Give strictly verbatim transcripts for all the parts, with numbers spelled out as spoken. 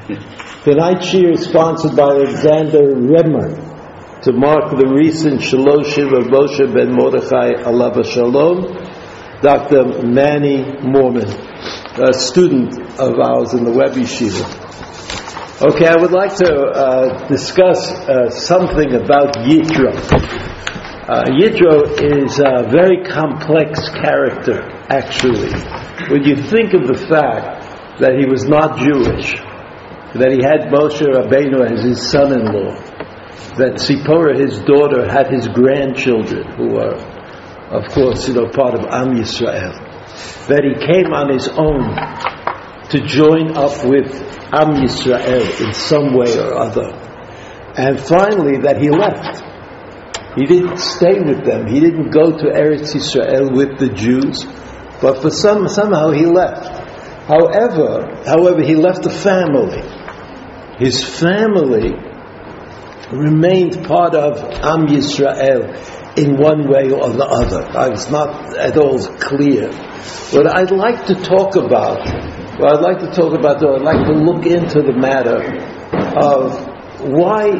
Tonight's shir is sponsored by Alexander Remmer to mark the recent Shaloshim of Moshe ben Mordechai Alav Shalom, Doctor Manny Mormon, a student of ours in the Web Yeshiva. Okay, I would like to uh, discuss uh, something about Yitro. Uh, Yitro is a very complex character, actually. When you think of the fact that he was not Jewish, that he had Moshe Rabbeinu as his son-in-law, that Zipporah, his daughter, had his grandchildren, who are, of course, you know, part of Am Yisrael, that he came on his own to join up with Am Yisrael in some way or other, and finally that he left. He didn't stay with them. He didn't go to Eretz Yisrael with the Jews, but for some somehow he left. However, however, he left a family. His family remained part of Am Yisrael in one way or the other. It's not at all clear. What I'd like to talk about, what I'd like to talk about, though, I'd like to look into the matter of why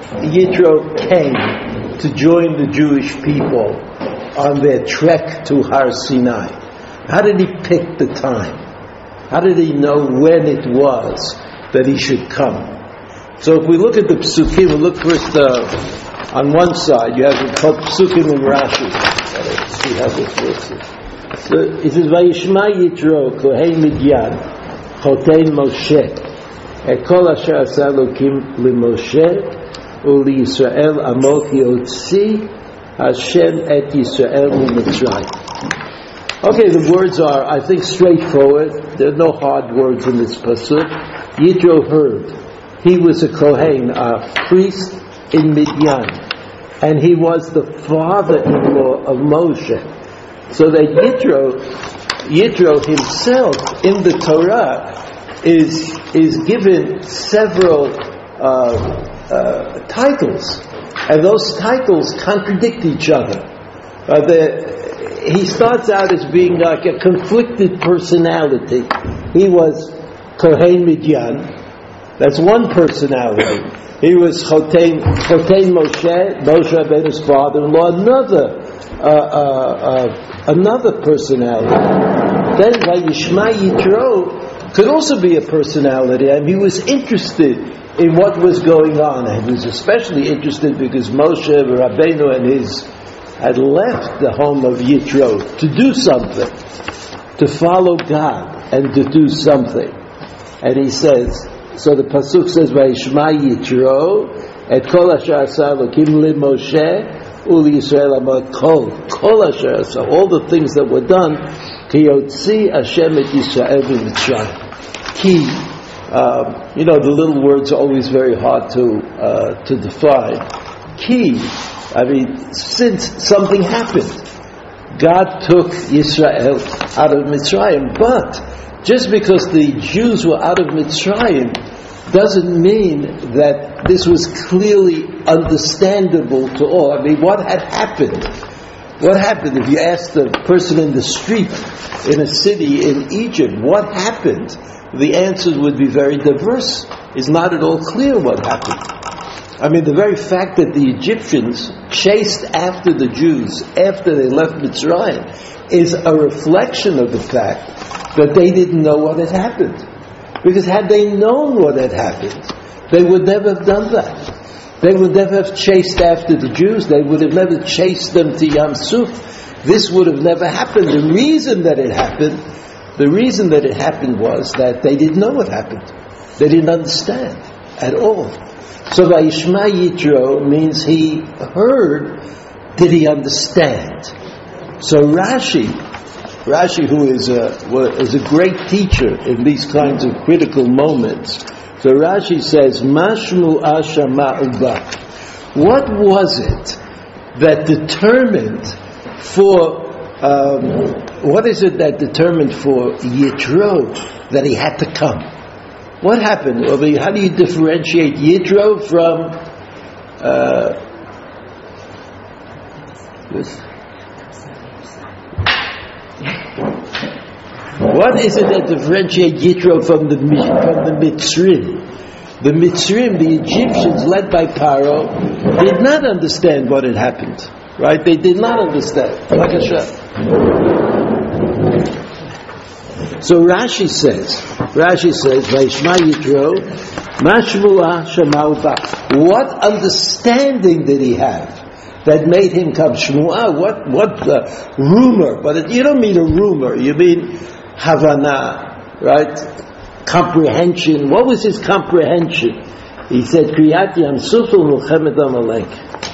Yitro came to join the Jewish people on their trek to Har Sinai. How did he pick the time? How did he know when it was that he should come? So if we look at the Psukim, we look first uh, on one side, you have the Psukim and Rashi. Let's see how this works. So it says, Vayishma Yitro Kohen Midyan Chotein Moshe Ekol Asher Asa Elokim LeMoshe Uli Yisrael Amot Yotzi Hashem Et Yisrael Mitzrayim. Okay, the words are, I think, straightforward. There are no hard words in this pasuk. Yitro heard. He was a Kohen, a priest in Midyan, and he was the father-in-law of Moshe. So that Yitro, Yitro himself in the Torah is is given several uh, uh, titles, and those titles contradict each other. Uh, the, he starts out as being like a conflicted personality. He was Kohen Midyan. That's one personality. He was Chotein, Chotein Moshe, Moshe Rabbeinu's father-in-law. Another, uh, uh, uh, another personality. Then Vayishma Yitro could also be a personality, and he was interested in what was going on. And he was especially interested because Moshe Rabbeinu and his had left the home of Yitro to do something, to follow God and to do something. And he says. So the pasuk says, "Vayishma Yitro et kol asher asa Elokim LeMoshe uli Yisrael amot kol kol asher asa." All the things that were done, ki yotzi Hashem et Yisrael mitzrayim. Ki, um, you know, the little words are always very hard to uh, to define. Ki, I mean, since something happened, God took Yisrael out of Mitzrayim, but just because the Jews were out of Mitzrayim doesn't mean that this was clearly understandable to all. I mean, what had happened? What happened? If you asked the person in the street in a city in Egypt, what happened? The answers would be very diverse. It's not at all clear what happened. I mean, the very fact that the Egyptians chased after the Jews after they left Mitzrayim is a reflection of the fact that they didn't know what had happened. Because had they known what had happened, they would never have done that. They would never have chased after the Jews. They would have never chased them to Yam Suf. This would have never happened. The reason that it happened, the reason that it happened was that they didn't know what happened. They didn't understand at all. So Vayishma Yitro means he heard, did he understand? So Rashi, Rashi, who is a, is a great teacher in these kinds of critical moments, so Rashi says, Mashmu Ashama Uba. What was it that determined for, um, what is it that determined for Yitro that he had to come? What happened? I mean, how do you differentiate Yitro from uh, this? What is it that differentiates Yitro from the from the Mitzrim? The Mitzrim, the Egyptians, led by Paro, did not understand what had happened. Right? They did not understand. Like a shot. So Rashi says, Rashi says, Vayishma Yitro, Mashvua Shemau Ba. What understanding did he have that made him come? Shmuah, what, what uh, rumor? But it, you don't mean a rumor, you mean Havana, right? Comprehension. What was his comprehension? He said, Kriyat Yam Suf Mulchemet Amalek.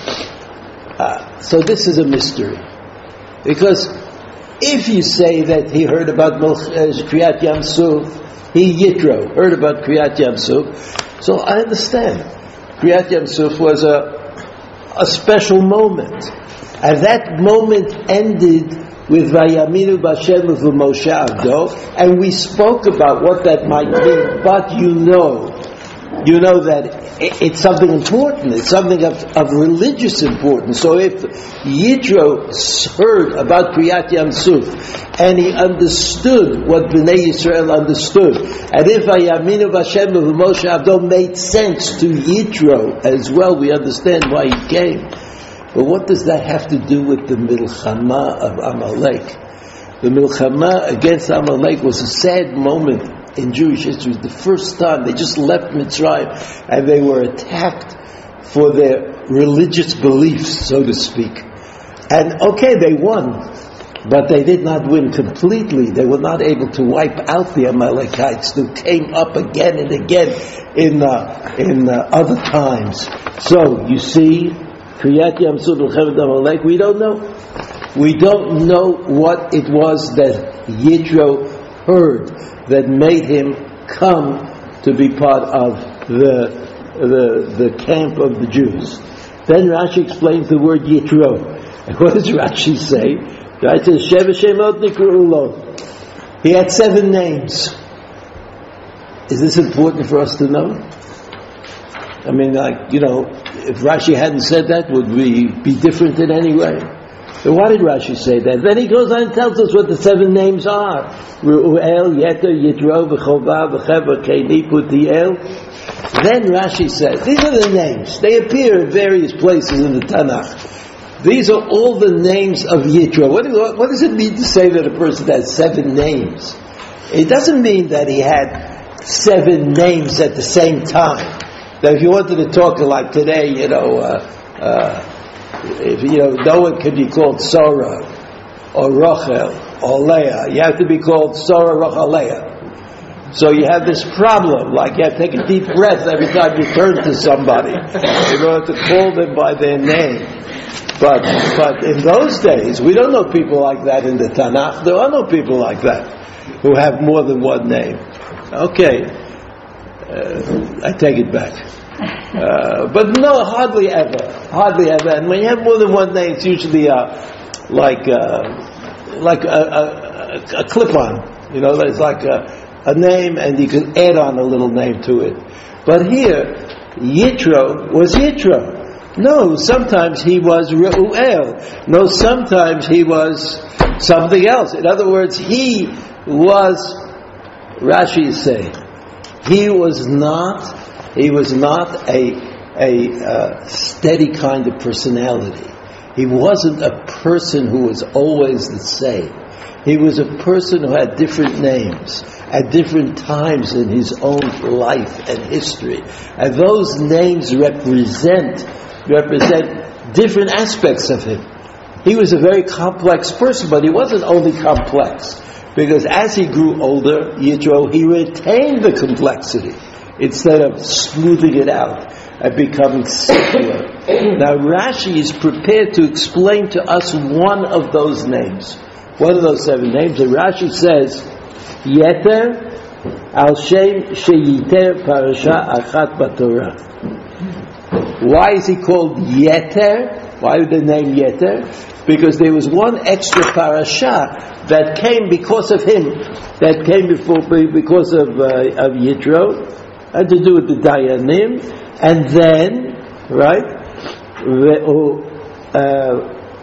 So this is a mystery. Because if you say that he heard about Kriyat Yam Suf, he Yitro heard about Kriyat Yam Suf, so I understand. Kriyat Yam Suf was a a special moment. And that moment ended with Vayaminu B'Hashem V'Moshe Avdo, and we spoke about what that might mean, but you know, you know that it's something important, it's something of, of religious importance. So if Yitro heard about Kriyat Yam Suf, and he understood what Bnei Yisrael understood, and if Vayaminu B'Hashem V'Moshe Avdo made sense to Yitro as well, we understand why he came. But what does that have to do with the Milchama of Amalek? The Milchama against Amalek was a sad moment in Jewish history. The first time they just left Mitzrayim and they were attacked for their religious beliefs, so to speak. And okay, they won, but they did not win completely. They were not able to wipe out the Amalekites who came up again and again in uh, in uh, other times. So you see, Kriyat Yam Suf Mulchemet Amalek, we don't know. We don't know what it was that Yitro heard that made him come to be part of the the the camp of the Jews. Then Rashi explains the word Yitro. And what does Rashi say? Right? It says, Sheva Shemot Nikru Lo. He had seven names. Is this important for us to know? I mean, like, you know, if Rashi hadn't said that, would we be different in any way? So why did Rashi say that? Then he goes on and tells us what the seven names are. Ru'el, Yeter, Yitro, V'chovah, V'cheva, Keni, Putiel. Then Rashi says, these are the names. They appear in various places in the Tanakh. These are all the names of Yitro. What, what does it mean to say that a person has seven names? It doesn't mean that he had seven names at the same time. That if you wanted to talk like today, you know, uh, uh, if you know, no one could be called Sarah or Rachel or Leah. You have to be called Sarah, Rachel, Leah. So you have this problem, like you have to take a deep breath every time you turn to somebody in order to call them by their name. But but in those days, we don't know people like that in the Tanakh. There are no people like that who have more than one name. Okay, uh, I take it back. Uh, but no, hardly ever, hardly ever. And when you have more than one name, it's usually uh, like uh, like a, a, a clip-on. You know, it's like a, a name, and you can add on a little name to it. But here, Yitro was Yitro. No, sometimes he was Reuel. No, sometimes he was something else. In other words, he was, Rashi is saying, he was not, he was not a, a uh, steady kind of personality. He wasn't a person who was always the same. He was a person who had different names at different times in his own life and history. And those names represent represent different aspects of him. He was a very complex person, but he wasn't only complex, because as he grew older, Yitro, he retained the complexity instead of smoothing it out and becoming simpler. Now Rashi is prepared to explain to us one of those names, one of those seven names, and Rashi says, Yeter al Shem sheyiter parasha achat batorah. Why is he called Yeter? Why the name Yeter? Because there was one extra parasha that came because of him, that came before because of uh, of Yitro, had to do with the Dayanim, and then, right? Uh,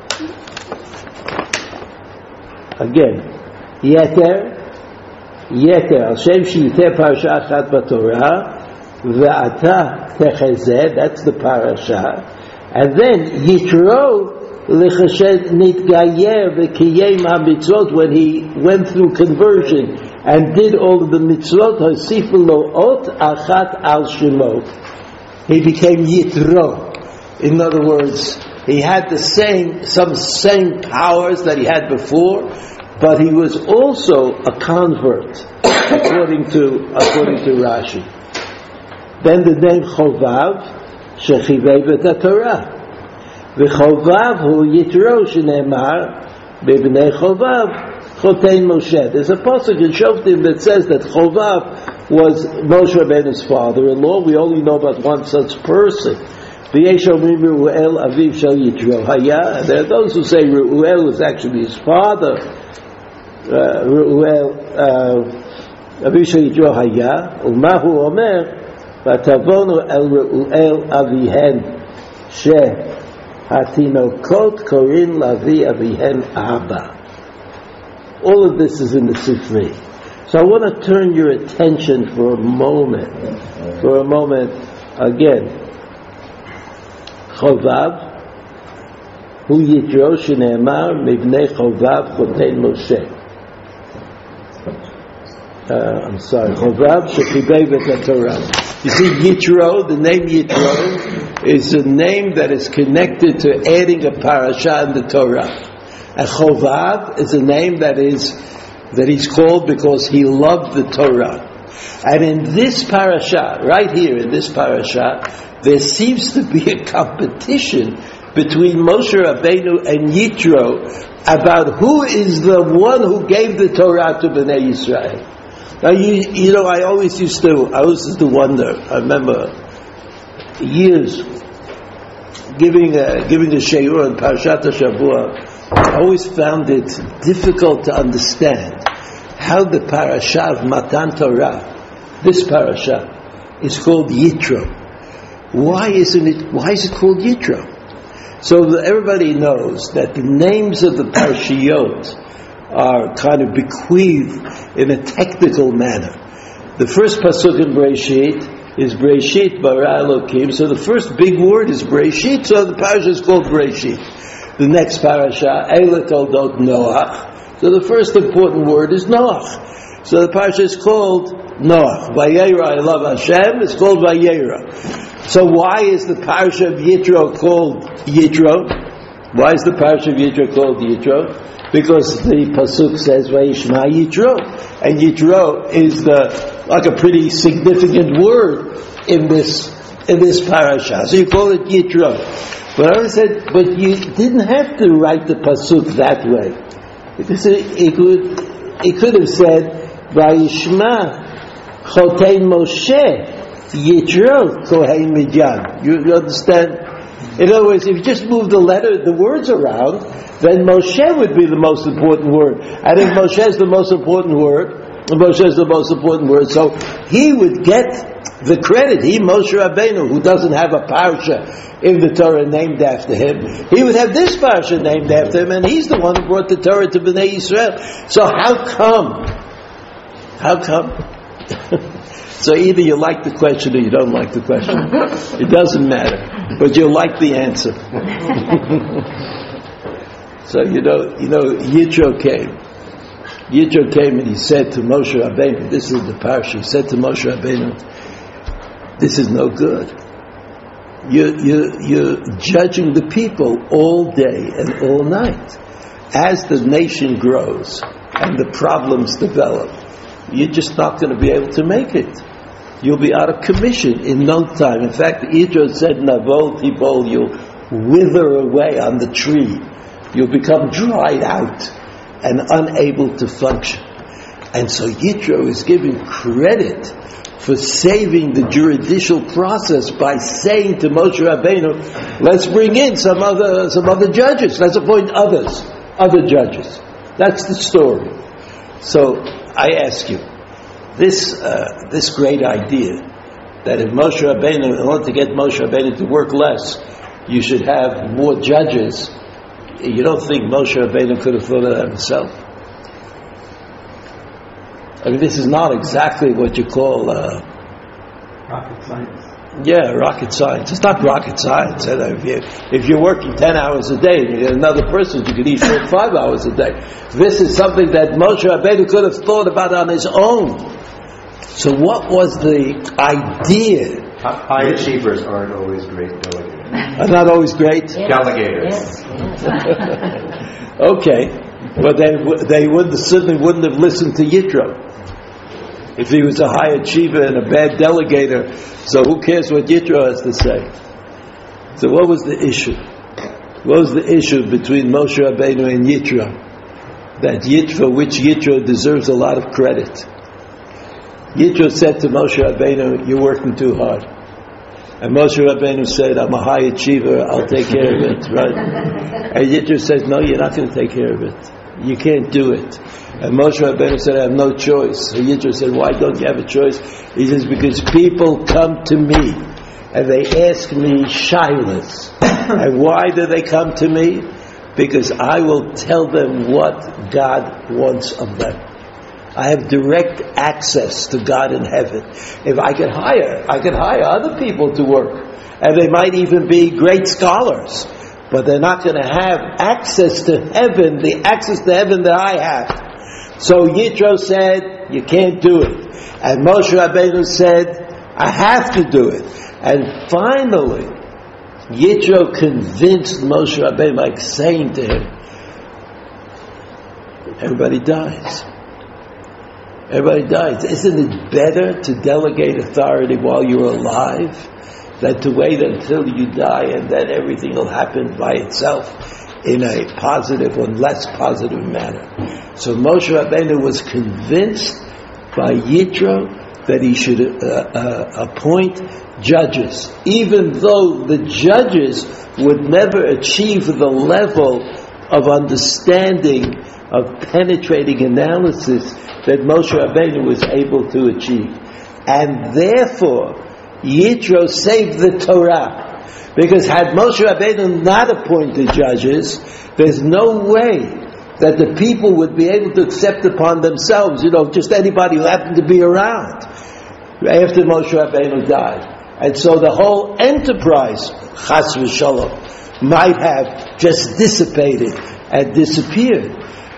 again, Yeter, Yeter, Al Shem Sheyiter Parasha Achat Batorah. Ve'ata techezeh, that's the parasha. And then Yitro l'chashed nitgayer v'kiyem ha-mitzvot, when he went through conversion and did all of the mitzvot, hosifu lo ot achat al shemo. He became Yitro. In other words, he had the same, some same powers that he had before, but he was also a convert, according to according to Rashi. Then the name Chovav, shechivev et Torah. V'chovav hu Yitro shenemar b'bnei Chovav chotein Moshe. There's a pasuk in Shoftim that says that Chovav was Moshe Rabbeinu's father-in-law. We only know about one such person. V'yeshom Reuel aviv shel Yitro haya. And there are those who say Reuel was actually his father. Uh, Reuel aviv shel Yitro haya. U'mahu omer v'tavonu el Reuel avihen she hatinokot korin lavi avihen abba. All of this is in the Sifri. So I want to turn your attention for a moment, for a moment again. Chovav, hu Yitro shene'emar mibnei Chovav chotein Moshe. Uh, I'm sorry, Chovav shechivev et Torah. You see, Yitro, the name Yitro, is a name that is connected to adding a parasha in the Torah. And Chovav is a name that is that he's called because he loved the Torah. And in this parasha, right here in this parasha, there seems to be a competition between Moshe Rabbeinu and Yitro about who is the one who gave the Torah to Bnei Yisrael. Now, you, you know, I always used to, I always used to wonder. I remember years giving a, giving a shiur on Parashat HaShavua. I always found it difficult to understand how the parasha of Matan Torah, this parasha, is called Yitro. Why isn't it? Why is it called Yitro? So that everybody knows that the names of the parashiyot are kind of bequeathed in a technical manner. The first pasuk in Breshit is Breshit bara Elokim. So the first big word is Breshit. So the parasha is called Breshit. The next parasha, Eila Toldot Noach. So the first important word is Noach. So the parasha is called Noach. Vayera, I love Hashem, it's called Vayera. So why is the parasha of Yitro called Yitro? Why is the parasha of Yitro called Yitro? Because the pasuk says Vayishma Yitro. And Yitro is the, like a pretty significant word in this, in this parasha. So you call it Yitro. But I said, but you didn't have to write the pasuk that way, because it, it could it could have said Vayishma Chotein Moshe Yitro Kohen Midyan. You, you understand? In other words, if you just move the letter, the words around, then Moshe would be the most important word. And if Moshe is the most important word, Moshe is the most important word, so he would get the credit. He, Moshe Rabbeinu, who doesn't have a parasha in the Torah named after him, he would have this parasha named after him, and he's the one who brought the Torah to Bnei Yisrael. So how come? How come? So either you like the question or you don't like the question. It doesn't matter, but you'll like the answer. So you know, you know, Yitro came. Yitro came and he said to Moshe Rabbeinu, this is the parasha, he said to Moshe Rabbeinu, this is no good. You, you, you're judging the people all day and all night. As the nation grows and the problems develop, you're just not going to be able to make it. You'll be out of commission in no time. In fact, Yitro said, Navol Tibol, you'll wither away on the tree. You'll become dried out and unable to function. And so Yitro is giving credit for saving the judicial process by saying to Moshe Rabbeinu, let's bring in some other some other judges. Let's appoint others, other judges. That's the story. So I ask you, this uh, this great idea that if Moshe Rabbeinu, in order to get Moshe Rabbeinu to work less, you should have more judges. You don't think Moshe Rabbeinu could have thought of that himself? I mean, this is not exactly what you call uh, Rocket science. Yeah, rocket science. It's not rocket science. You know, if, you, if you're working ten hours a day and you get another person, you could eat work five hours a day. This is something that Moshe Rabbeinu could have thought about on his own. So what was the idea? High achievers aren't always great delegators. Are not always great? Yes. Delegators. Yes. Yes. Okay. But they, they would, certainly wouldn't have listened to Yitro. If he was a high achiever and a bad delegator, so who cares what Yitro has to say? So what was the issue? What was the issue between Moshe Rabbeinu and Yitro? That Yitro, which Yitro deserves a lot of credit. Yitro said to Moshe Rabbeinu, you're working too hard. And Moshe Rabbeinu said, I'm a high achiever, I'll take care of it, right? And Yitro said, no, you're not going to take care of it. You can't do it. And Moshe Rabbeinu said, I have no choice. So Yitro said, why don't you have a choice? He says, because people come to me and they ask me shilas. And why do they come to me? Because I will tell them what God wants of them. I have direct access to God in heaven. If I could hire, I could hire other people to work. And they might even be great scholars. But they're not going to have access to heaven, the access to heaven that I have. So Yitro said, you can't do it. And Moshe Rabbeinu said, I have to do it. And finally, Yitro convinced Moshe Rabbeinu by saying to him, everybody dies. Everybody dies. Isn't it better to delegate authority while you're alive than to wait until you die and then everything will happen by itself in a positive or less positive manner? So Moshe Rabbeinu was convinced by Yitro that he should uh, uh, appoint judges, even though the judges would never achieve the level of understanding, of penetrating analysis that Moshe Rabbeinu was able to achieve. And therefore, Yitro saved the Torah. Because had Moshe Rabbeinu not appointed judges, there's no way that the people would be able to accept upon themselves, you know, just anybody who happened to be around after Moshe Rabbeinu died. And so the whole enterprise, Chas v'Shalom, might have just dissipated and disappeared.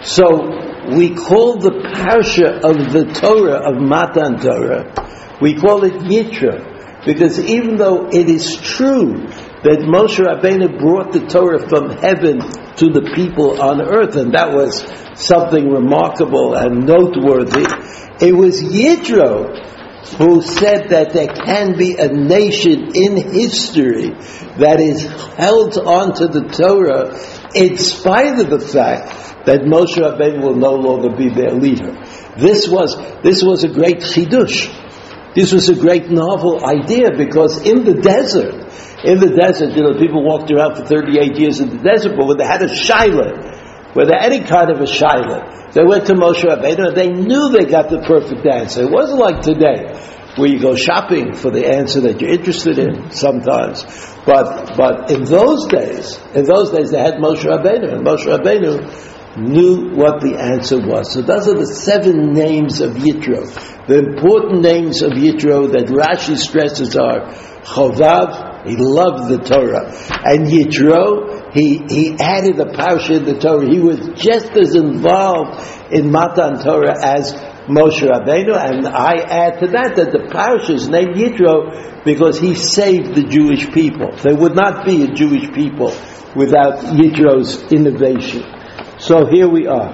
So we call the parsha of the Torah, of Matan Torah, we call it Yitro, because even though it is true that Moshe Rabbeinu brought the Torah from heaven to the people on earth, and that was something remarkable and noteworthy, it was Yitro who said that there can be a nation in history that is held onto the Torah in spite of the fact that Moshe Rabbeinu will no longer be their leader. This was this was a great chidush. This was a great novel idea, because in the desert, in the desert, you know, people walked around for thirty-eight years in the desert, but when they had a shayla, when they had any kind of a shayla, they went to Moshe Rabbeinu and they knew they got the perfect answer. It wasn't like today, where you go shopping for the answer that you're interested in sometimes. But but in those days, in those days they had Moshe Rabbeinu, and Moshe Rabbeinu knew what the answer was. So those are the seven names of Yitro. The important names of Yitro that Rashi stresses are Chovav, he loved the Torah, and Yitro, he, he added a parsha in the Torah. He was just as involved in Matan Torah as Moshe Rabbeinu, and I add to that that the parsha is named Yitro because he saved the Jewish people. There would not be a Jewish people without Yitro's innovation. So here we are.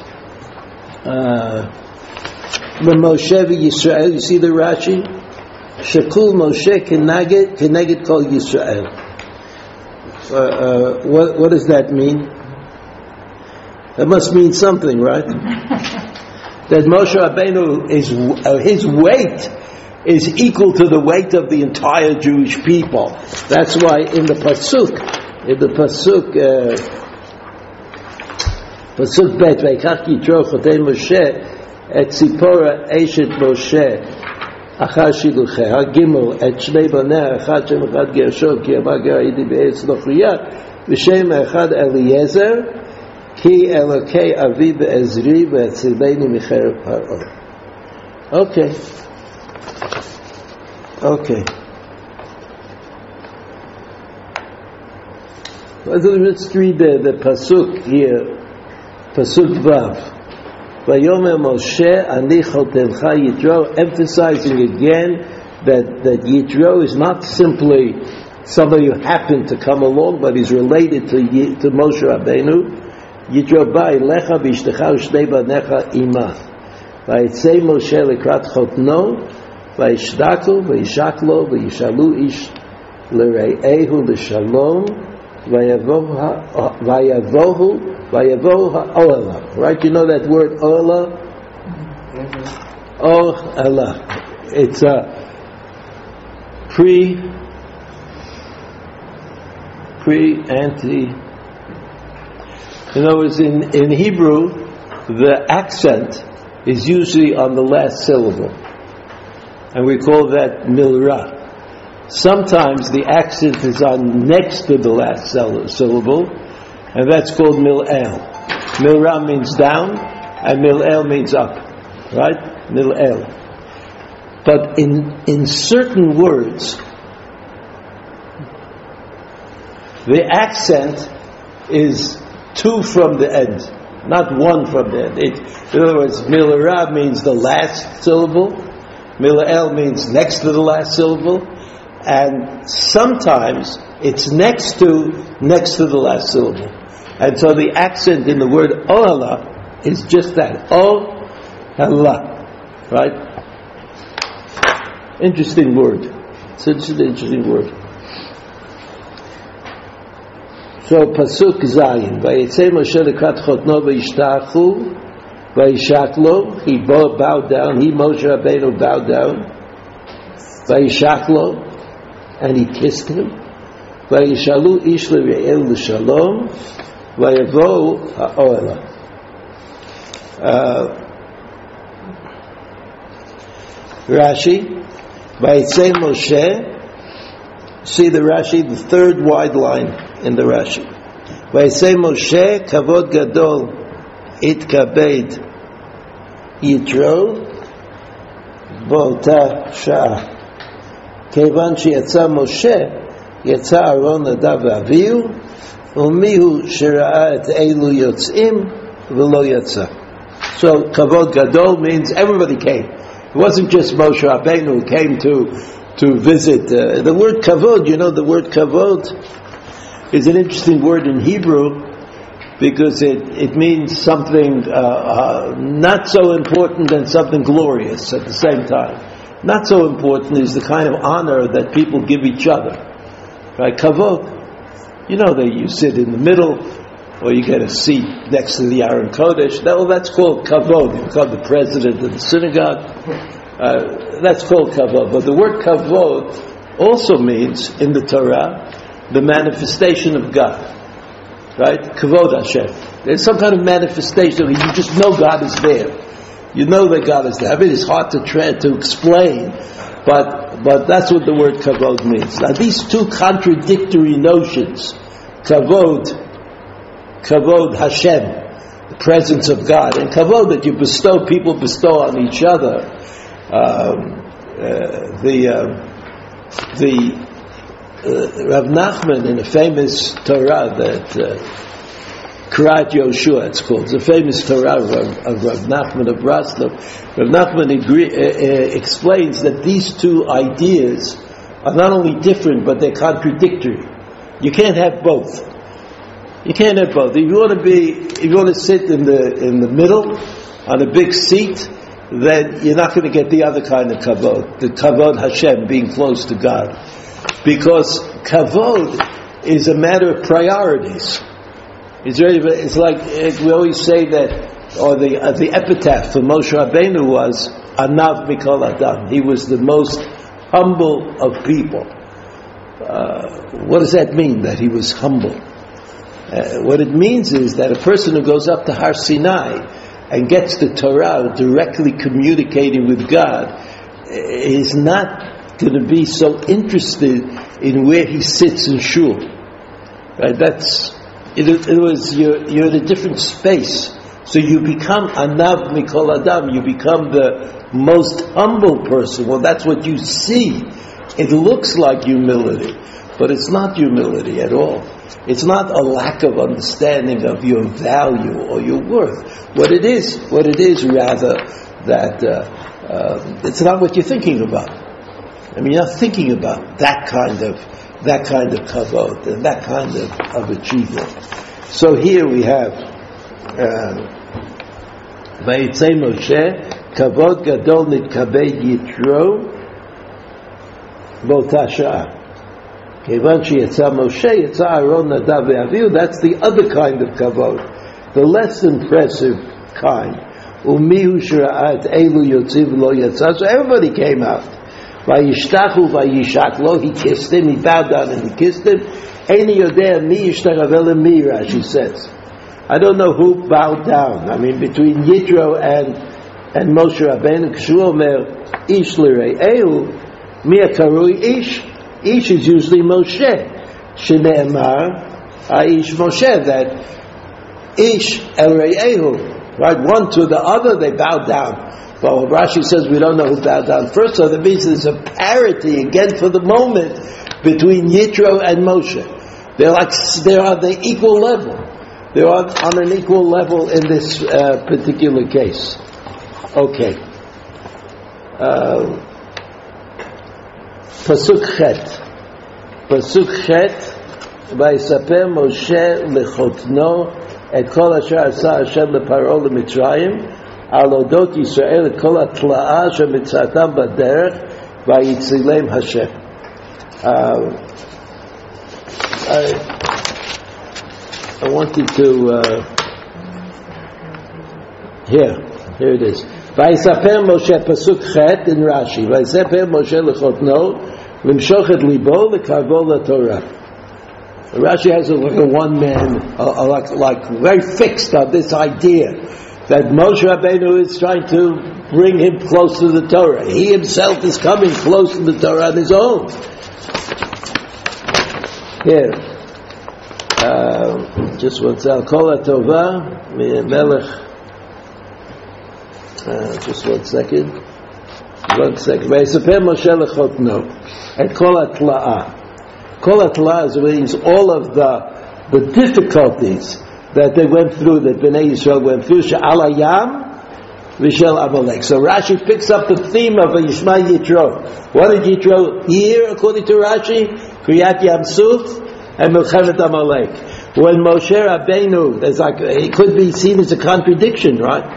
Uh, Moshe v'Yisrael, you see the Rashi? Shekul Moshe keneged keneged kol Yisrael. Uh, uh, what, what does that mean? That must mean something, right? That Moshe Rabbeinu is uh, his weight is equal to the weight of the entire Jewish people. That's why in the pasuk, in the pasuk. Uh, Pasuk Bet, Vaikach Yitro Chotei Moshe et Tzipora Eshet Moshe Achar Shilucheh Gimel et Shnei Banei Echad Shem Echad Gershom Ki Amar Ger Hayidi Be'etz Nochriya V'Shem Echad Eliezer Ki Elokei Avi Be'ezri Ve'etzileni Micherev Paro. Okay. Okay. Let's read the, the pasuk here. Pasuk Vav. Vayomer Moshe ani chotemcha Yitro, emphasizing again that, that Yitro is not simply somebody who happened to come along, but is related to, to Moshe Rabbeinu. Yitro ba elecha v'ishtecha u'shnei banecha imach. Vayitzei Moshe lekrat chotno, vayishdaku, vayishaklo, vayishalu ish l're'ehu l'shalom, vayavohu, vayavohu ha'olah. Right? You know that word olah? Olah. It's a pre, pre, anti. In other words, in, in Hebrew, the accent is usually on the last syllable. And we call that milra. Sometimes the accent is on next to the last syllable, and that's called mil'el. Milra means down, and mil'el means up. Right? Mil'el. But in, in certain words, the accent is two from the end, not one from the end. It, in other words, mil'ra means the last syllable, mil'el means next to the last syllable, and sometimes it's next to next to the last syllable. And so the accent in the word ohala is just that. Oh, Allah. Right? Interesting word. It's an interesting word. So, Pasuk Zayin. Vayitzei Moshe lekrat chotno vayishtachu vayishaklo. He bowed down. He, Moshe Rabbeinu, bowed down. Vayishaklo. And he kissed him. Vayishalu ish l're'el l'shalom. Vayavo ha'olah. Rashi. Vayitzei Moshe. See the Rashi, the third wide line in the Rashi. Vayitzei Moshe kavod gadol itkabed Yitro b'ota sha'ah. Kevan שיצא משה, יצא אהרון נדב ואביהו, ומיהו שראה את אלו יוצאים ולא יצא. So kavod gadol means everybody came. It wasn't just Moshe Rabbeinu who came to to visit. Uh, the word kavod, you know, the word kavod is an interesting word in Hebrew because it, it means something uh, uh, not so important and something glorious at the same time. Not so important is the kind of honor that people give each other. Right? Kavod. You know that you sit in the middle or you get a seat next to the Aron Kodesh. That, well, that's called kavod. You become the president of the synagogue. Uh, that's called kavod. But the word kavod also means, in the Torah, the manifestation of God. Right? Kavod Hashem. There's some kind of manifestation. You just know God is there. You know that God is there. I mean, it's hard to try to explain, but but that's what the word kavod means. Now, these two contradictory notions, kavod, kavod Hashem, the presence of God, and kavod that you bestow, people bestow on each other. Um, uh, the uh, the uh, Rav Nachman in a famous Torah that. Uh, Kirat Yoshua, it's called. It's a famous Torah of, of Rav Nachman of Breslov. Rav Nachman agree, uh, uh, explains that these two ideas are not only different, but they're contradictory. You can't have both. You can't have both. If you want to be, if you want to sit in the in the middle on a big seat, then you're not going to get the other kind of kavod, the kavod Hashem, being close to God, because kavod is a matter of priorities. It's, really, it's like we always say that, or the uh, the epitaph for Moshe Rabbeinu was Anav Mikol Adam. He was the most humble of people. Uh, what does that mean? That he was humble. Uh, what it means is that a person who goes up to Har Sinai and gets the Torah directly communicating with God is not going to be so interested in where he sits in shul. Right? That's It, it was you're, you're in a different space, so you become Anav Mikol Adam. You become the most humble person. Well, that's what you see It looks like humility, but it's not humility at all. It's not a lack of understanding of your value or your worth. What it is, what it is rather that uh, uh, it's not what you're thinking about. I mean, you're not thinking about that kind of that kind of kavod and that kind of, of achievement. So here we have Vayitzei Moshe kavod gadol nitkabed yitro באותה שעה. כיוון שיצא משה, יצא אהרון נדב ואביהו, that's the other kind of kavod, the less impressive kind. ומיהו שראה את אלו יוצאים ולא יצא, so everybody came out. וישתחו וישק לו, he kissed him, he bowed down and he kissed him. איני יודע מי ישתחווה למי, Rashi says. I don't know who bowed down. I mean, between Yitro and, and Moshe Rabbeinu, כשהוא אומר, איש לרעהו, מי הקרוי איש? Ish is usually Moshe. Shne'emar, Aish Moshe, that Ish El Re'ehu, right? One to the other, they bow down. But Rashi says we don't know who bowed down first, so that means there's a parity again for the moment between Yitro and Moshe. They're like, they're on the equal level. They're on, on an equal level in this uh, particular case. Okay. Uh, Pasuk Chet. Pasuk Chet. ויספר משה לחותנו את כל אשר עשה השם לפרעה למצרים על אודות ישראל את כל התלאה שמצאתם בדרך ויצילם השם. Uh, I, I wanted to uh, here, here it is. ויספר משה, פסוק ח' in Rashi, ויספר משה לחותנו למשוך את ליבו לקרבו לתורה. Rashi has a, like a one man, uh, like, like very fixed on this idea that Moshe Rabbeinu is trying to bring him close to the Torah. He himself is coming close to the Torah on his own. Here, uh, just one second. Kol HaTova, Melech. Uh, just one second. One second. Vayisapeh Moshe lechotno et kol hatla'ah. Kol hatla'ah means all of the the difficulties that they went through, that Bnei Yisrael went through. She'al hayam v'shel Amalek. So Rashi picks up the theme of Yishma Yitro. What did Yitro hear according to Rashi? Kriyat Yam Suf and Milchemet Amalek. When Moshe Rabbeinu, there's like it could be seen as a contradiction, right?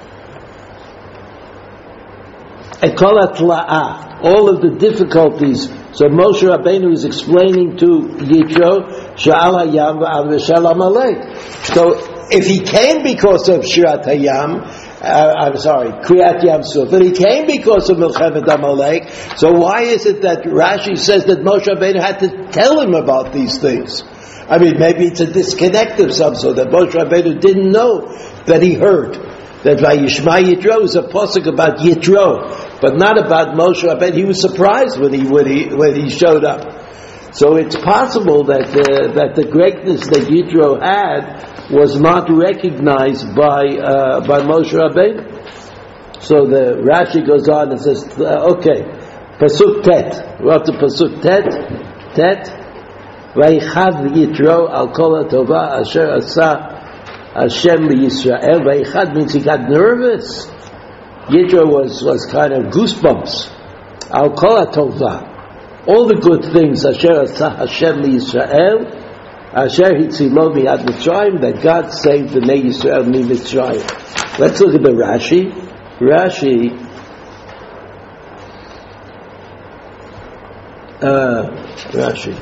Et kol hatla'ah, all of the difficulties. So Moshe Rabbeinu is explaining to Yitro, Sha'al hayam v'shel Amalek. So if he came because of Shirat Hayam, uh, I'm sorry, Kriyat Yam Suf, but he came because of Milchemet Amalek, so why is it that Rashi says that Moshe Rabbeinu had to tell him about these things? I mean, maybe it's a disconnect of some sort, that Moshe Rabbeinu didn't know that he heard. That Vayishma Yitro is a pasuk about Yitro, but not about Moshe Rabbeinu. He was surprised when he when he when he showed up. So it's possible that uh, that the greatness that Yitro had was not recognized by uh, by Moshe Rabbeinu. So the Rashi goes on and says, uh, okay, pasuk tet. We're up to pasuk tet. Tet. Vayichad Yitro al kol hatova asher asa Hashem Yisrael. Vayichad means he got nervous. Yitro was, was kind of goosebumps. Al kol hatova, all the good things. Asher asa Hashem Yisrael, Asher hitzilo mi'ad Mitzrayim, that God saved the Bnei Yisrael mi Mitzrayim. Let's look at the Rashi. Rashi. Uh, Rashi.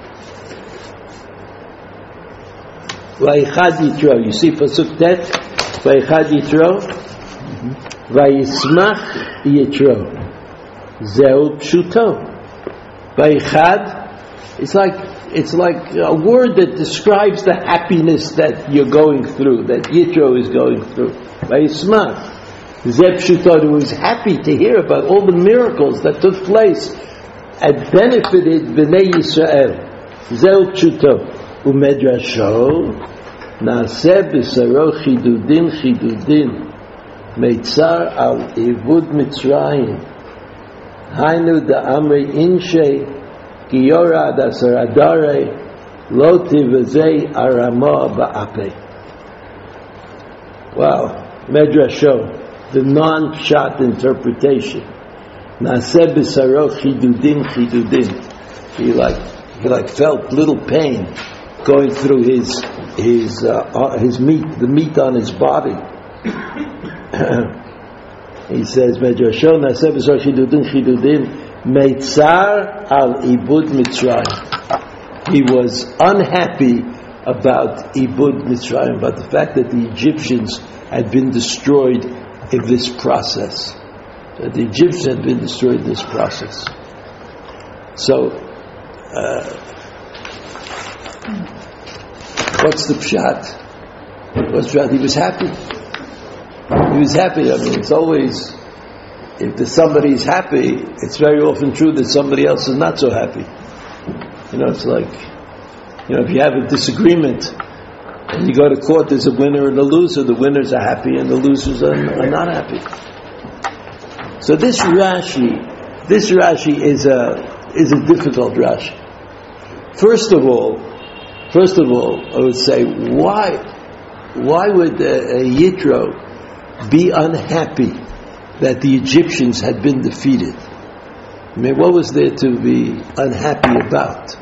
Vayichad Yitro, you see pasuk tet. Vayichad Yitro, Vayismach Yitro. Zeu pshuto. Vayichad, it's like it's like a word that describes the happiness that you're going through, that Yitro is going through. Vayismach. Zeu pshuto, who was happy to hear about all the miracles that took place and benefited Bnei Yisrael. Zeu pshuto. Umedrasho Naaseh b'saro chidudin chidudin Meitzar al ivud Mitzrayim Hainu da amri inshe giyora da saradare loti v'zei arama ba'ape. Wow, Medrasho, the non-shot interpretation. Naseh b'saro chidudim chidudim. He like he like felt little pain going through his his uh, his meat, the meat on his body. He says, Medrasho naseh b'saro chidudim chidudim meitzar al ibud Mitzrayim. He was unhappy about Ibud Mitzrayim, about the fact that the Egyptians had been destroyed in this process. That the Egyptians had been destroyed in this process. So, uh, what's the pshat? What's the pshat? He was happy. He was happy. I mean, it's always, if the somebody's happy, it's very often true that somebody else is not so happy. You know, it's like, you know, if you have a disagreement and you go to court, there's a winner and a loser. The winners are happy and the losers are, are not happy. So this Rashi, this Rashi is a is a difficult Rashi. First of all, first of all, I would say, why why would a, a Yitro be unhappy that the Egyptians had been defeated? I mean, what was there to be unhappy about?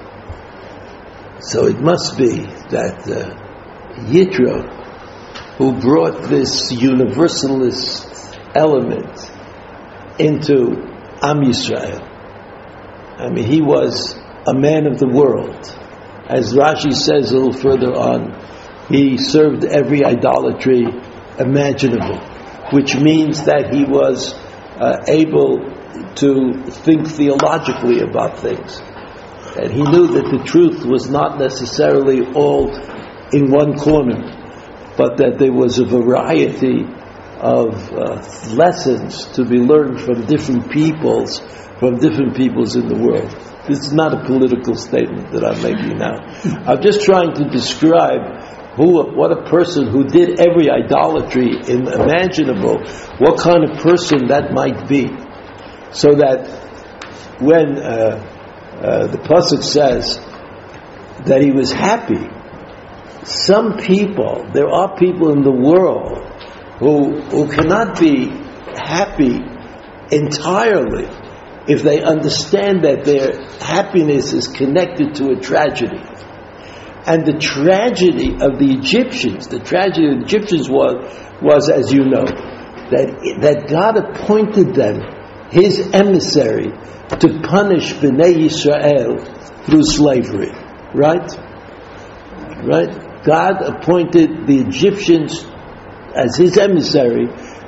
So it must be that uh, Yitro, who brought this universalist element into Am Yisrael, I mean, he was a man of the world. As Rashi says a little further on, he served every idolatry imaginable, which means that he was uh, able to think theologically about things. And he knew that the truth was not necessarily all in one corner, but that there was a variety of uh, lessons to be learned from different peoples, from different peoples in the world. This is not a political statement that I'm making now. I'm just trying to describe who, what a person who did every idolatry imaginable, what kind of person that might be. So that when uh, uh, the pasuk says that he was happy, some people, there are people in the world who who cannot be happy entirely if they understand that their happiness is connected to a tragedy. And the tragedy of the Egyptians, the tragedy of the Egyptians was, was as you know, that that God appointed them His emissary to punish Bnei Yisrael through slavery. Right? Right? God appointed the Egyptians as His emissary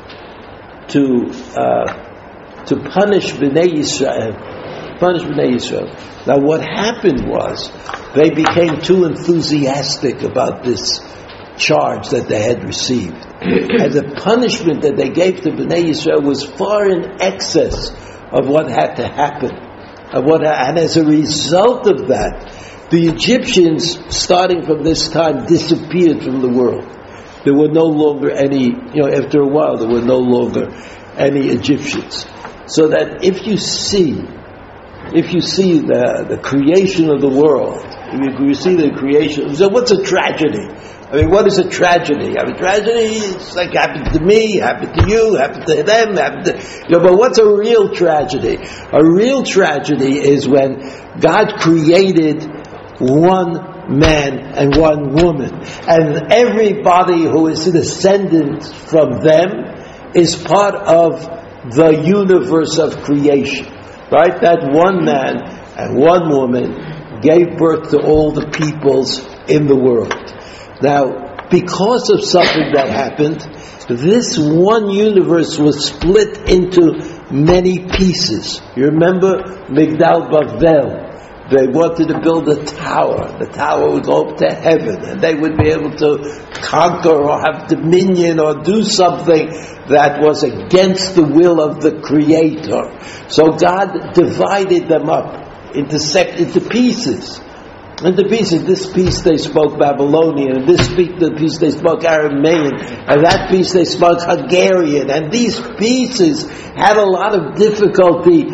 to uh, to punish Bnei Yisrael. Punish Bnei Yisrael. Now what happened was, they became too enthusiastic about this charge that they had received. And the punishment that they gave to Bnei Yisrael was far in excess of what had to happen. And, what, and as a result of that, the Egyptians, starting from this time, disappeared from the world. There were no longer any, you know, after a while, there were no longer any Egyptians. So that if you see, if you see the, the creation of the world, if you see the creation, so what's a tragedy? I mean, what is a tragedy? I mean, tragedy is like happened to me, happened to you, happened to them, happened to, you know, but what's a real tragedy? A real tragedy is when God created one man and one woman, and everybody who is a descendant from them is part of the universe of creation. Right? That one man and one woman gave birth to all the peoples in the world. Now, because of something that happened, this one universe was split into many pieces. You remember Migdal Bavel? They wanted to build a tower. The tower would go up to heaven, and they would be able to conquer or have dominion or do something that was against the will of the Creator. So God divided them up into sec- into pieces. Into pieces. This piece they spoke Babylonian, and this piece, the piece they spoke Aramean, and that piece they spoke Hungarian, and these pieces had a lot of difficulty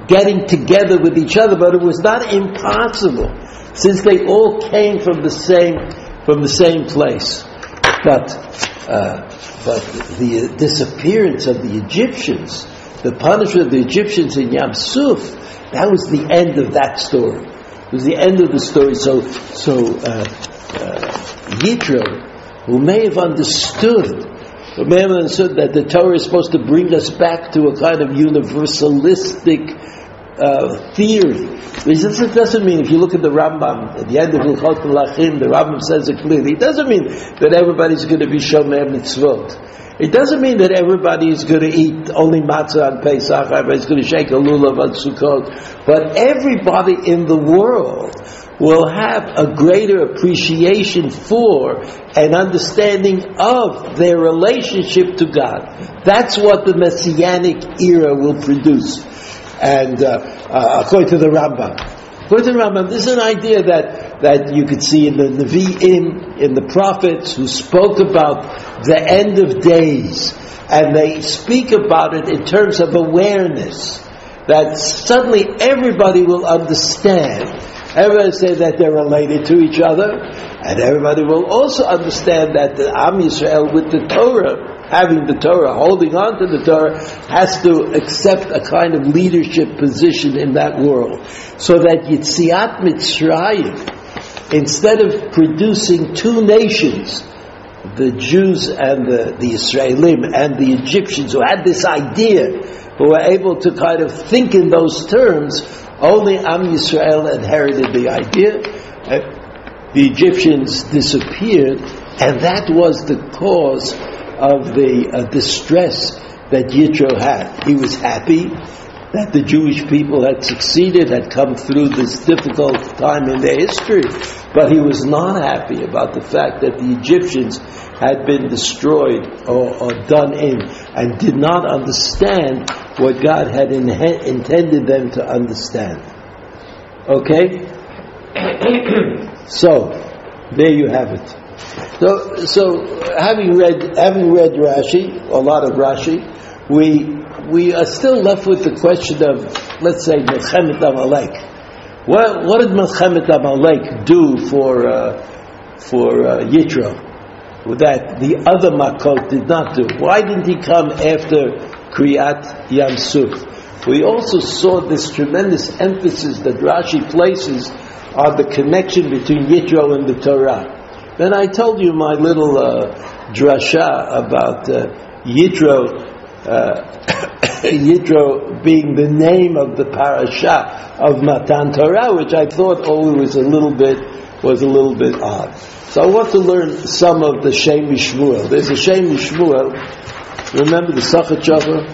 getting together with each other, but it was not impossible, since they all came from the same from the same place. But uh, but the disappearance of the Egyptians, the punishment of the Egyptians in Yam Suf, that was the end of that story. It was the end of the story. So so uh, uh, Yitro, who may have understood. Who may have understood that the Torah is supposed to bring us back to a kind of universalistic uh, theory. This doesn't mean, if you look at the Rambam, at the end of Hilchot Melachim, the Rambam says it clearly. It doesn't mean that everybody's going to be Shomer Mitzvot. It doesn't mean that everybody is going to eat only matzah on Pesach, everybody's going to shake a lulav on Sukkot. But everybody in the world will have a greater appreciation for and understanding of their relationship to God. That's what the Messianic era will produce. And uh, uh, according to the Rambam, according to the Rambam, this is an idea that, that you could see in the Nevi'im, in the prophets who spoke about the end of days, and they speak about it in terms of awareness, that suddenly everybody will understand. Everybody say that they're related to each other, and everybody will also understand that the Am Yisrael with the Torah, having the Torah, holding on to the Torah, has to accept a kind of leadership position in that world. So that Yetziat Mitzrayim, instead of producing two nations, the Jews and the, the Israelim and the Egyptians who had this idea, who were able to kind of think in those terms, only Am Yisrael inherited the idea. The Egyptians disappeared, and that was the cause of the uh, distress that Yitro had. He was happy that the Jewish people had succeeded, had come through this difficult time in their history, but he was not happy about the fact that the Egyptians had been destroyed or, or done in, and did not understand what God had in, intended them to understand. Okay? So, there you have it. So, so having read having read Rashi, a lot of Rashi, we we are still left with the question of, let's say, Melchemet Amalek. What what did Melchemet Amalek do for uh, for uh, Yitro that the other Makot did not do? Why didn't he come after Kriyat Yam Suf? We also saw this tremendous emphasis that Rashi places on the connection between Yitro and the Torah. Then I told you my little uh, drasha about uh, Yitro, uh, Yitro being the name of the parasha of Matan Torah, which I thought always was a little bit was a little bit odd. So I want to learn some of the Shem Mishmuel. There's a Shem Mishmuel. Remember the Sachat Shava,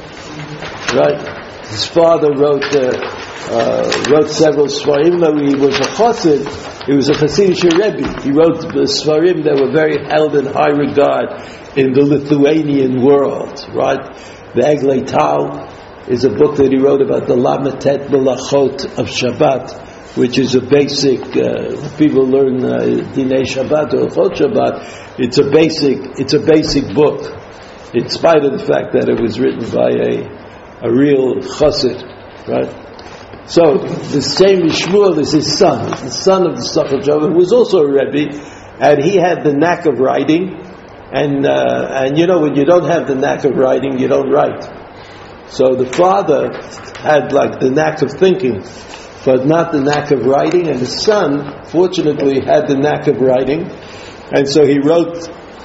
right? His father wrote uh, uh, wrote several Svarim. He was a Chassid. He was a Hasidic Rebbe. He wrote the Svarim that were very held in high regard in the Lithuanian world, right? The Eglei Tal is a book that he wrote about the Lametet Melachot of Shabbat, which is a basic, uh, people learn uh, Dinei Shabbat or Chot Shabbat. It's a basic, it's a basic book, in spite of the fact that it was written by a, a real Chassid, right? So, the same Shmuel is his son, the son of the Sachat Shava, who was also a Rebbe, and he had the knack of writing, and, uh, and you know, when you don't have the knack of writing, you don't write. So the father had like the knack of thinking, but not the knack of writing, and the son, fortunately, had the knack of writing, and so he wrote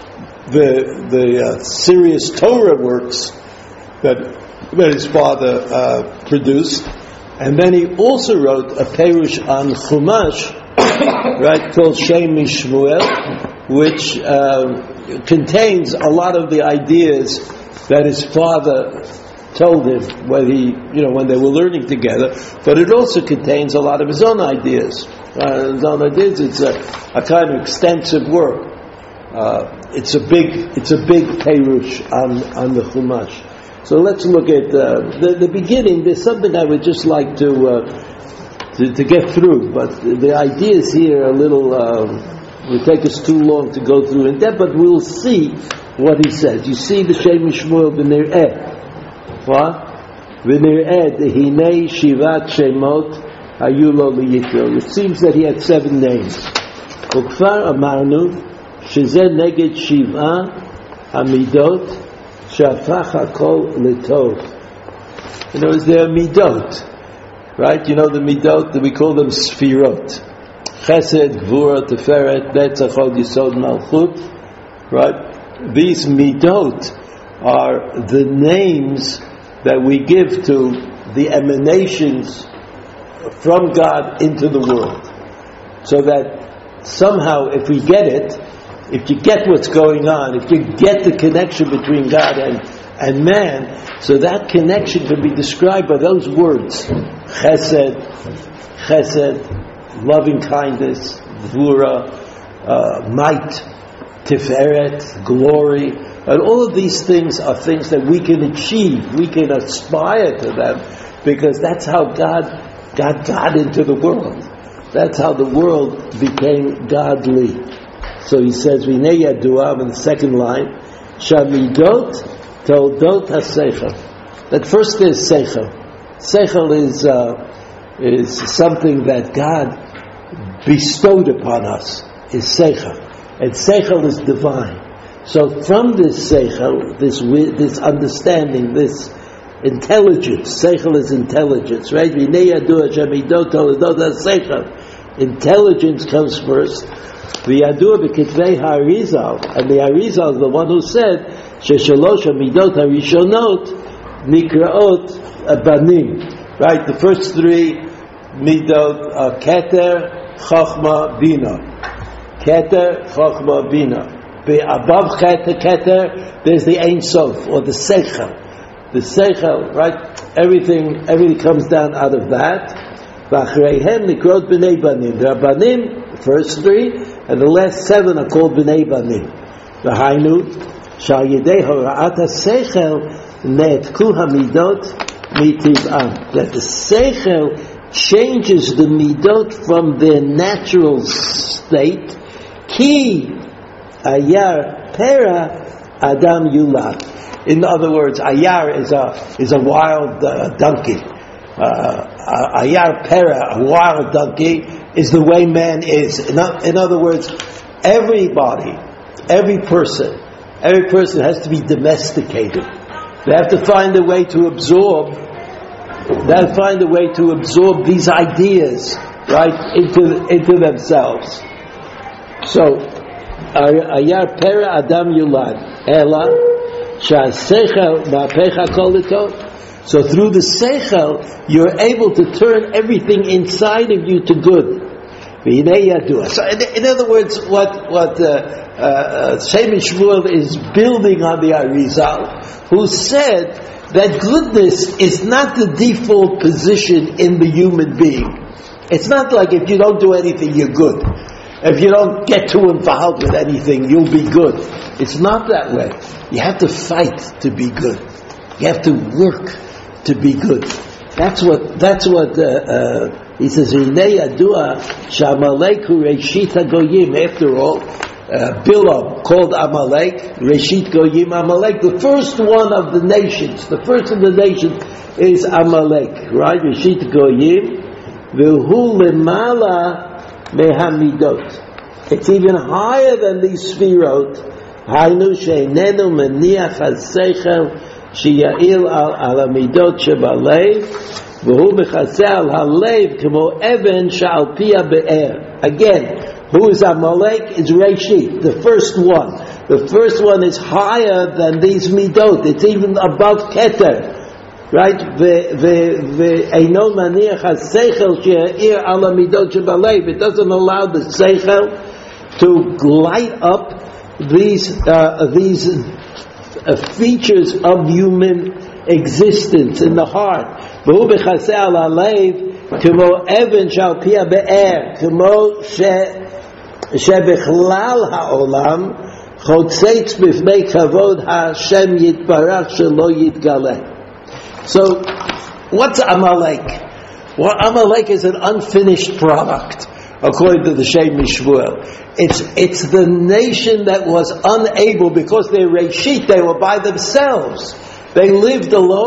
the, the uh, serious Torah works that, that his father uh, produced. And then he also wrote a Perush on Chumash, right, called Shem Mishmuel, which uh, contains a lot of the ideas that his father told him when he, you know, when they were learning together. But it also contains a lot of his own ideas. Uh, his own ideas. It's a, a kind of extensive work. Uh, it's a big, it's a big Perush on on the Chumash. So let's look at uh, the, the beginning. There's something I would just like to uh, to, to get through, but the ideas here are a little um, will take us too long to go through in depth. But we'll see what he says. You see the Shem Mishmuel b'Nir'eh. What? V'nir'ed hinei shivat shemot hayu lo liyitro. It seems that he had seven names. Ukfar amarnu sheze neged shiv'a hamidot shafach hakol letov. You know, is there midot, right? You know the midot, we call them sfirot. Chesed, Gvura, Teferet, Netzach, Hod, Yisod, Malchut, right? These midot are the names that we give to the emanations from God into the world. So that somehow, if we get it, if you get what's going on, if you get the connection between God and, and man, so that connection can be described by those words. Chesed, Chesed, loving kindness, Gvura, uh, might, Tiferet, glory, and all of these things are things that we can achieve, we can aspire to them, because that's how God, God got into the world. That's how the world became godly. So he says, Vinei Yaduam in the second line, Shamidot Toldot HaSeichel. That first is Seichel. Seichel is uh, is something that God bestowed upon us, is Seichel. And Seichel is divine. So from this Seichel, this this understanding, this intelligence, Seichel is intelligence, right? Intelligence comes first. The Yadua b'kitvei ha'arizal, and the Arizal is the one who said, Sheshalosh midot harishonot nikraot banim. Right, the first three midot are Keter, Chochma, Bina. Keter, Chochma, Bina. Above Keter, Keter, there's the Ein Sof, or the Seichel. The Seichel, right? Everything, everything comes down out of that. V'achreihem nikrot b'nei banim. There are banim, the first three, and the last seven are called b'nei banim. V'hainu, shal yedei hora'at ha-seichel ne'etku hamidot mitiv'am. That the Seichel changes the midot from their natural state. Ki ayar pera adam yulad. In other words, ayar is a is a wild uh, donkey. Uh, ayar pera, a wild donkey, is the way man is. In, in other words, everybody, every person, every person has to be domesticated. They have to find a way to absorb. They have to find a way to absorb these ideas, right, into into themselves. So, ayar pera adam yulad ela sha'seichel ma'pecha kol litov. So through the seichel, you're able to turn everything inside of you to good. So in, in other words, what what uh, uh, Shemin Shmuel is building on the Arizal, who said that goodness is not the default position in the human being. It's not like if you don't do anything, you're good. If you don't get too involved with anything, you'll be good. It's not that way. You have to fight to be good. You have to work to be good. That's what. That's what uh, uh, he says. Hinei Yadua she'Amalek hu Reshit HaGoyim. After all, uh, Bilam called Amalek Reshit Goyim. Amalek, the first one of the nations. The first of the nations is Amalek, right? Reshit Goyim. V'hu lemala mehamidot. It's even higher than these sfirot. Hainu she'enenu meniach haseichel she'ya'il al hamidot shebalev v'hu mechaseh al halev k'mo even she'al pia be'er. Again, who is Amalek? It's Reshit, the first one. The first one is higher than these midot. It's even above Keter. Right? Ve'eino maniach haseichel she'ya'il al hamidot shebalev. It doesn't allow the seichel to light up these uh, these uh, features of human existence in the heart. V'hu b'chaseh al halev k'mo even she'al pia be'er k'mo she'bechlal ha'olam chotzetz b'fnei kavod ha'Hashem yitbarach shelo yitgaleh. So, what's Amalek? Well, Amalek is an unfinished product, according to the Shemin Shmuel. It's it's the nation that was unable, because they Reshit, they were by themselves. They lived alone.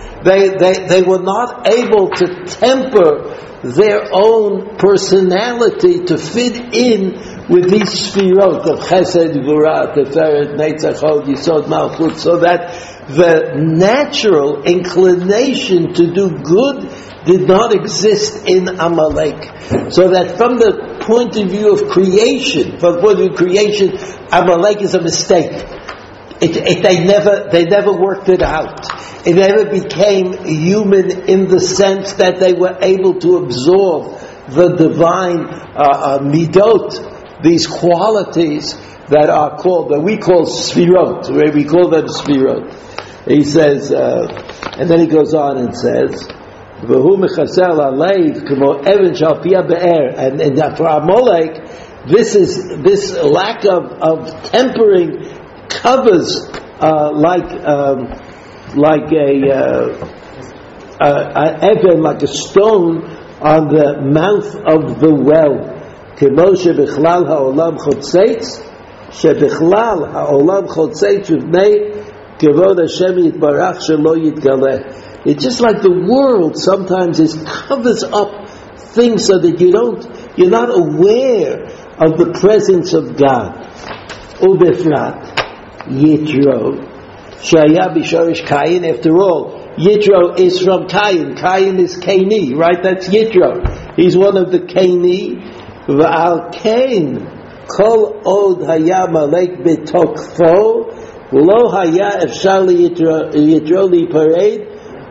They, they, they were not able to temper their own personality to fit in with these sfirot of Chesed, Gvura, Teferet, Netzach, Hod, Yisod, Malchut, so that the natural inclination to do good did not exist in Amalek. So that from the point of view of creation, from the point of view of creation, Amalek is a mistake. It, it, they never, they never worked it out. It never became human in the sense that they were able to absorb the divine uh, uh, midot, these qualities that are called, that we call sfirot, where we call them sfirot. He says, uh, and then he goes on and says, "V'hu mechaser la'leiv k'mo even shal pia be'er." And, and for Amalek, this is this lack of, of tempering covers uh, like um, like a, uh, a, a even like a stone on the mouth of the well. K'mo shebichlal ha'olam chotzeitz, shebichlal ha'olam chotzeitz uvnei kevod Hashem yitbarach shelo yitgaleh. It's just like the world sometimes is covers up things so that you don't, you're not aware of the presence of God. Ubefrat Yitro Shaya b'shorish Kayin. After all, Yitro is from Kayin. Kayin is Kaini, right? That's Yitro. He's one of the Kaini. V'al Kain kol od haya malek betokfo lo haya efshar Yitro liparei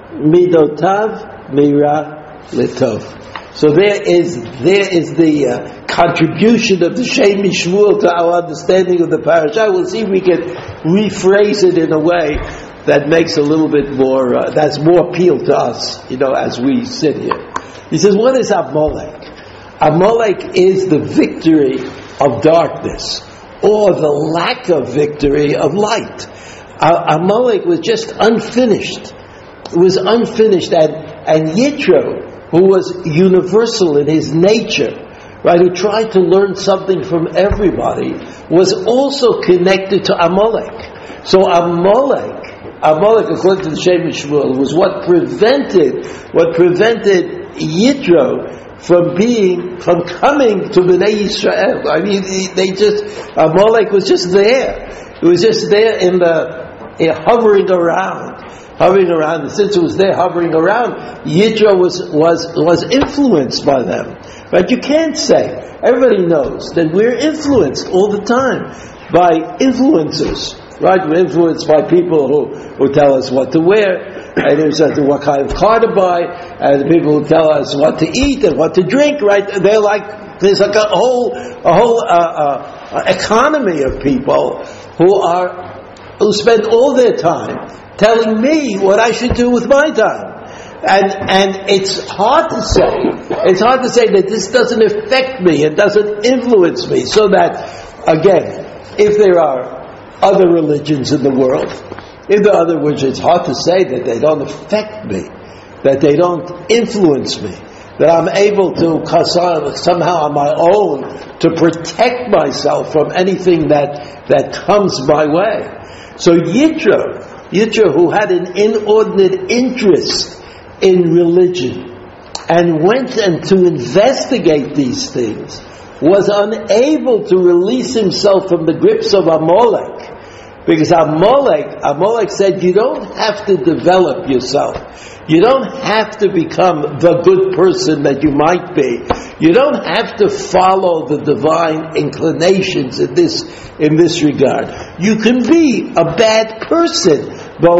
midotav mira letov. So there is there is the uh, contribution of the Shem Mishmuel to our understanding of the parasha. We'll see if we can rephrase it in a way that makes a little bit more, uh, that's more appeal to us, you know, as we sit here. He says, what is Amalek? Amalek is the victory of darkness, or the lack of victory of light. Uh, Amalek was just unfinished. It was unfinished, and, and Yitro, who was universal in his nature, right, who tried to learn something from everybody, was also connected to Amalek. So Amalek, Amalek, according to the Shem Mishmuel, was what prevented, what prevented Yitro from being, from coming to Bnei Yisrael. I mean, they just, Amalek was just there. It was just there in the, in hovering around. Hovering around, and since it was there hovering around, Yitro was, was, was influenced by them. But you can't say, everybody knows that we're influenced all the time by influencers, right? We're influenced by people who, who tell us what to wear, and there's what kind of car to buy, and the people who tell us what to eat and what to drink, right? They're like, there's like a whole, a whole, uh, uh, economy of people who are, who spend all their time telling me what I should do with my time. And and it's hard to say, it's hard to say that this doesn't affect me, it doesn't influence me, so that, again, if there are other religions in the world, if there are other religions, it's hard to say that they don't affect me, that they don't influence me, that I'm able to, somehow on my own, to protect myself from anything that, that comes my way. So Yitro, Yitro, who had an inordinate interest in religion and went and to investigate these things, was unable to release himself from the grips of Amalek, because Amalek, Amalek said, you don't have to develop yourself. You don't have to become the good person that you might be. You don't have to follow the divine inclinations in this, in this regard. You can be a bad person.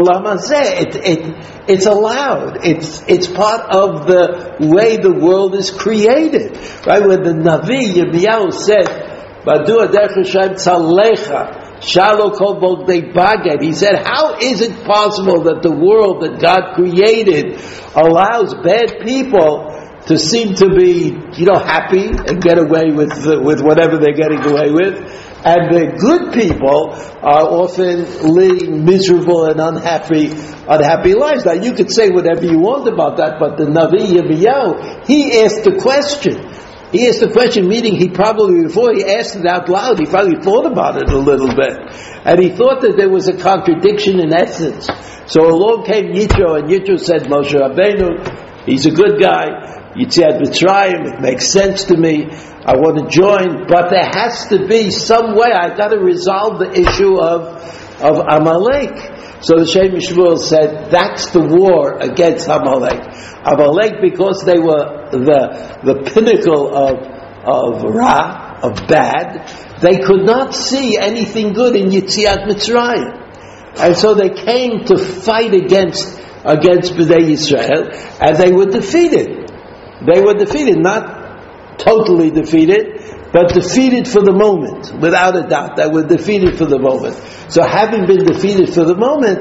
It, it, it's allowed. It's, it's part of the way the world is created. Right? When the Navi Yirmiyahu said, Badu Adech Hashem Tzalecha, Shalo Kol Bogdei Bagad. He said, how is it possible that the world that God created allows bad people to seem to be, you know, happy and get away with uh, with whatever they're getting away with, and the good people are often leading miserable and unhappy, unhappy lives? Now, you could say whatever you want about that, but the Navi Yirmiyahu, he asked the question. he asked the question, meaning he probably, before he asked it out loud, he probably thought about it a little bit. And he thought that there was a contradiction in essence. So along came Yitro, and Yitro said, Moshe Rabbeinu, he's a good guy, Yetziat Mitzrayim, it makes sense to me, I want to join, but there has to be some way, I've got to resolve the issue of, of Amalek. So the Shem Shmuel said, that's the war against Amalek. Amalek, because they were the, the pinnacle of, of Ra, of bad, they could not see anything good in Yetziat Mitzrayim. And so they came to fight against, against Bnei Yisrael, and they were defeated. They were defeated, not totally defeated, but defeated for the moment, without a doubt. They were defeated for the moment. So having been defeated for the moment,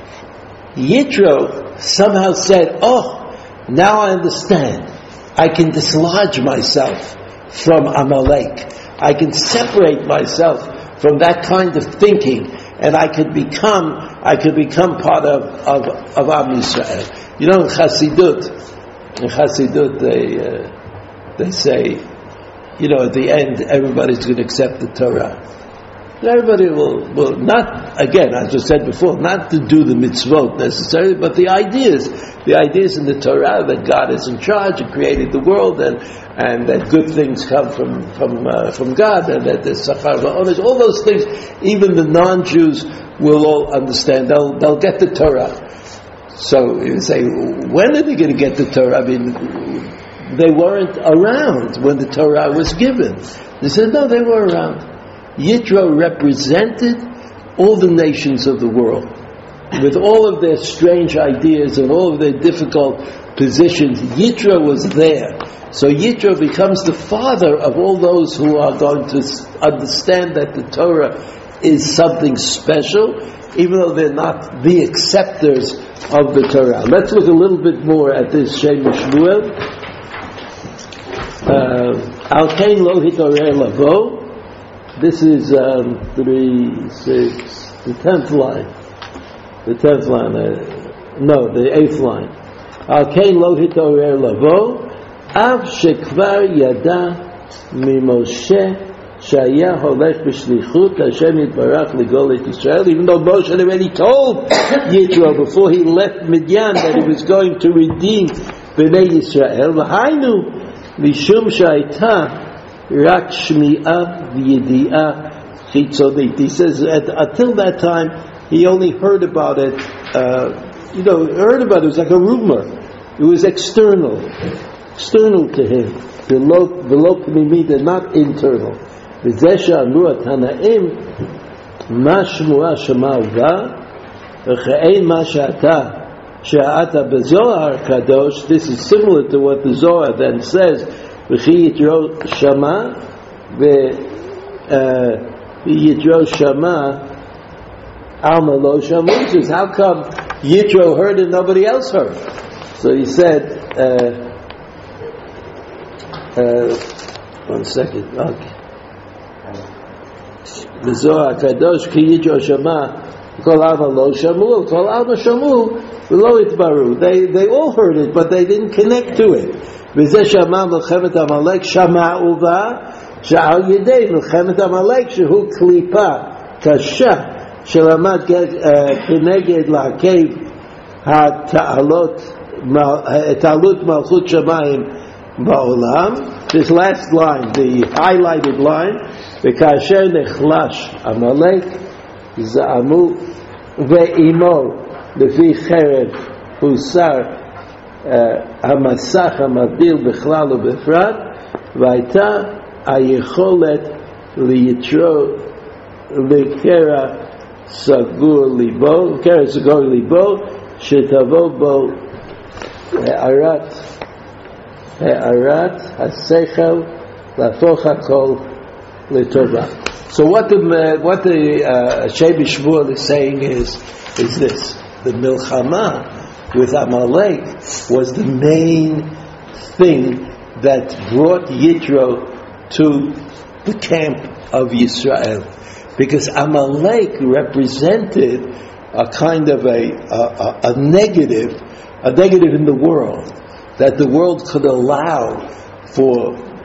Yitro somehow said, oh, now I understand. I can dislodge myself from Amalek. I can separate myself from that kind of thinking, and I could become, I could become part of, of, of Am Yisrael. You know, in Chassidut, in Chassidut, they, uh, they say, you know, at the end, everybody's going to accept the Torah. Everybody will, will not, again, as I said before, not to do the mitzvot necessarily, but the ideas, the ideas in the Torah that God is in charge and created the world, and and that good things come from from uh, from God, and that there's sachar va'onesh, all those things. Even the non-Jews will all understand. They'll they'll get the Torah. So you say, when are they going to get the Torah? I mean, they weren't around when the Torah was given. They said, no, they were around. Yitro represented all the nations of the world, with all of their strange ideas and all of their difficult positions. Yitro was there. So Yitro becomes the father of all those who are going to understand that the Torah is something special, even though they're not the acceptors of the Torah. Let's look a little bit more at this Shem Shmuel. Al Kain Lo Hitorer Lavo. This is um, three, six, the tenth line. The tenth line. Uh, no, the eighth line. Al Kain Lo Hitorer Lavo. Av Shekvar Yada Mimoshe Shaya Holech B'Shlichut Hashem Yitbarach Ligolet Yisrael. Even though Moshe had already told Yitro before he left Midian that he was going to redeem Bnei Yisrael. V'hainu Mishum Sha'ita Rak Shmi'ah V'Yedi'ah Chitzonit. He says at, until that time he only heard about it. Uh, you know, heard about it. It was like a rumor. It was external. External to him, below pnimi, they're not internal. V'zesha amru atanaim, ma shmua shema v'che'ein ma she'ata she'ata b'zohar kadosh. This is similar to what the Zohar then says. V'chi yitro shema v'yitro shema alma lo shamu. Says, how come Yitro heard and nobody else heard? So he said. Uh, Uh, one second. Okay. The Zohar Kadosh Ki Yitro Shama Kol Alma Lo Shamu Kol Alma Shamu Lo Itbaru. They they all heard it, but they didn't connect to it. V'zeh Shama Melchemet Amalek Shama Uva Sha'al Yedei Melchemet Amalek Shehu Klipa Kasha Shelamat Keneged La'akev HaTa'alot Ta'alut Malchut Shamayim Ba'olam. This last line, the highlighted line, V'kasher nechlash Amalek za'amu ve'imo lefi cherev husar hamasach hamadil b'chlal u'befrat v'ayta hayecholet liyitro l'kera sagur libo l'kera sagur libo shetavo bo ha'arat Ha'arat ha'seichel la'foch ha'kol l'tova. So what the what the uh, Shem Shmuel is saying is is this: the milchama with Amalek was the main thing that brought Yitro to the camp of Yisrael, because Amalek represented a kind of a a, a negative, a negative in the world. That the world could allow for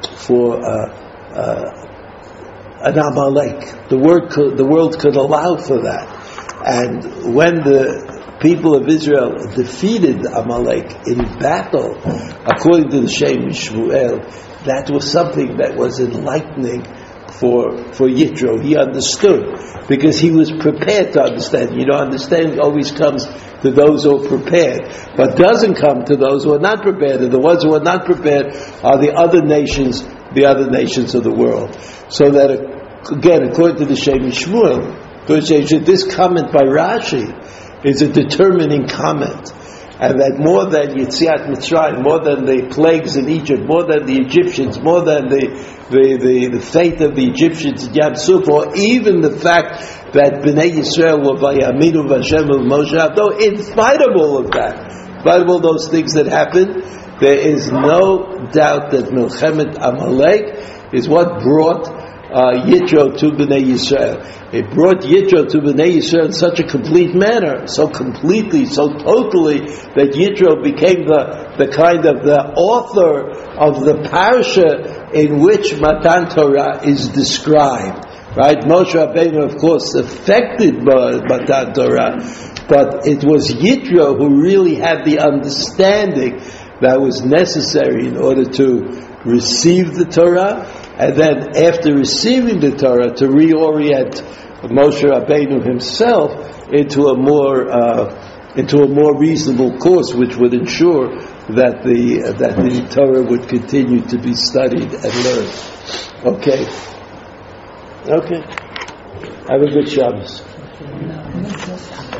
for uh, uh, an Amalek. The world could, the world could allow for that. And when the people of Israel defeated Amalek in battle, according to the Shem Shmuel, that was something that was enlightening for for Yitro. He understood, because he was prepared to understand. You know, understanding always comes to those who are prepared, but doesn't come to those who are not prepared. And the ones who are not prepared are the other nations, the other nations of the world. So that, again, according to the Shem Shmuel, this comment by Rashi is a determining comment. And that more than Yetziat Mitzrayim, more than the plagues in Egypt, more than the Egyptians, more than the the, the, the fate of the Egyptians in Yam Suf, or even the fact that Bnei Yisrael were Vayaminu Vashem of Moshe, though in spite of all of that, in spite of all those things that happened, there is no doubt that Milchemet Amalek is what brought Uh, Yitro to Bnei Yisrael. It brought Yitro to Bnei Yisrael in such a complete manner, so completely, so totally, that Yitro became the, the kind of the author of the parsha in which Matan Torah is described. Right? Moshe Rabbeinu, of course, affected by Matan Torah, but it was Yitro who really had the understanding that was necessary in order to receive the Torah, and then after receiving the Torah, to reorient Moshe Rabbeinu himself into a more uh, into a more reasonable course, which would ensure that the uh, that the Torah would continue to be studied and learned. Okay, okay. Have a good Shabbos.